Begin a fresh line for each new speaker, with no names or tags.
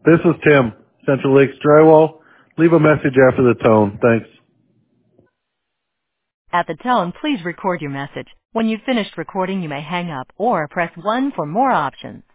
This is Tim, Central Lakes Drywall. Leave a message after the tone. Thanks.
At the tone, please record your message. When you've finished recording, you may hang up or press 1 for more options.